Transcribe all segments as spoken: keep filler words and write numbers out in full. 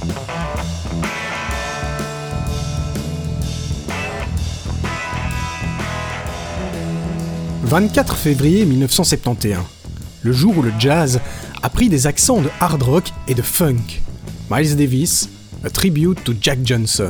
vingt-quatre février mille neuf cent soixante et onze, le jour où le jazz a pris des accents de hard rock et de funk. Miles Davis, A Tribute to Jack Johnson.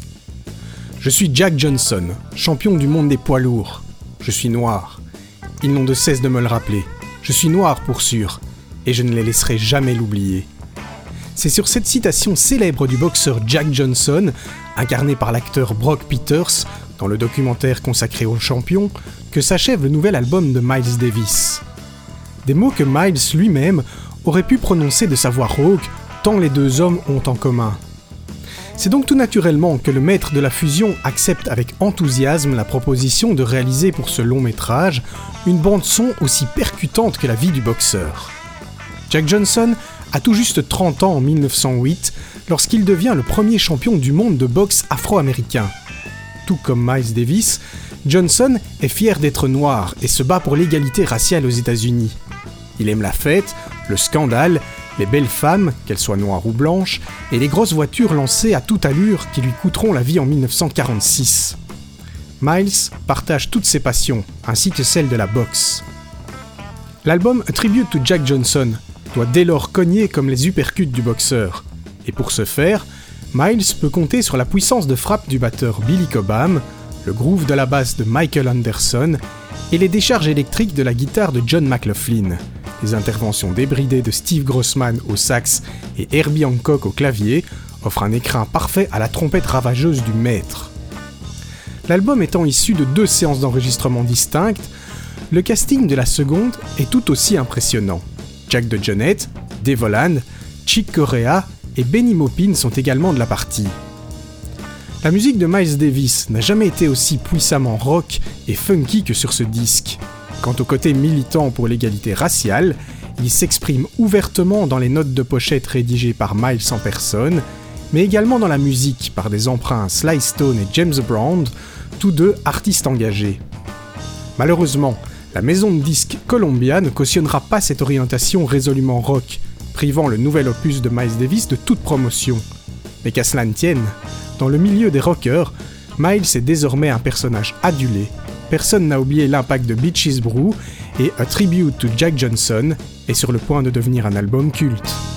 Je suis Jack Johnson, champion du monde des poids lourds. Je suis noir. Ils n'ont de cesse de me le rappeler. Je suis noir pour sûr, et je ne les laisserai jamais l'oublier. C'est sur cette citation célèbre du boxeur Jack Johnson, incarné par l'acteur Brock Peters, dans le documentaire consacré au champion, que s'achève le nouvel album de Miles Davis. Des mots que Miles lui-même aurait pu prononcer de sa voix rauque, tant les deux hommes ont en commun. C'est donc tout naturellement que le maître de la fusion accepte avec enthousiasme la proposition de réaliser pour ce long métrage une bande-son aussi percutante que la vie du boxeur. Jack Johnson a tout juste trente ans en mille neuf cent huit lorsqu'il devient le premier champion du monde de boxe afro-américain. Tout comme Miles Davis, Johnson est fier d'être noir et se bat pour l'égalité raciale aux États-Unis. Il aime la fête, le scandale, les belles femmes, qu'elles soient noires ou blanches, et les grosses voitures lancées à toute allure qui lui coûteront la vie en mille neuf cent quarante-six. Miles partage toutes ses passions, ainsi que celle de la boxe. L'album A Tribute to Jack Johnson doit dès lors cogner comme les uppercuts du boxeur. Et pour ce faire, Miles peut compter sur la puissance de frappe du batteur Billy Cobham, le groove de la basse de Michael Anderson et les décharges électriques de la guitare de John McLaughlin, les interventions débridées de Steve Grossman au sax et Herbie Hancock au clavier offrent un écrin parfait à la trompette ravageuse du maître. L'album étant issu de deux séances d'enregistrement distinctes, le casting de la seconde est tout aussi impressionnant. Jack DeJohnette, Dave Holland, Chick Corea et Benny Maupin sont également de la partie. La musique de Miles Davis n'a jamais été aussi puissamment rock et funky que sur ce disque. Quant au côté militant pour l'égalité raciale, il s'exprime ouvertement dans les notes de pochette rédigées par Miles en personne, mais également dans la musique par des emprunts Sly Stone et James Brown, tous deux artistes engagés. Malheureusement, la maison de disques Columbia ne cautionnera pas cette orientation résolument rock, privant le nouvel opus de Miles Davis de toute promotion. Mais qu'à cela ne tienne, dans le milieu des rockers, Miles est désormais un personnage adulé. Personne n'a oublié l'impact de Beaches Brew et A Tribute to Jack Johnson est sur le point de devenir un album culte.